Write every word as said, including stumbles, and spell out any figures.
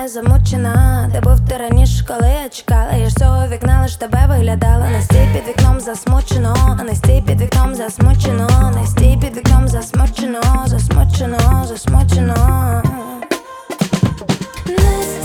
я замучена. Де був ти раніше, коли я чекала? Я ж з цього вікна лиш тебе виглядала. Не стій під вікном засмучено, не стій під вікном засмучено, не стій під вікном засмучено, засмучено, засмучено. Не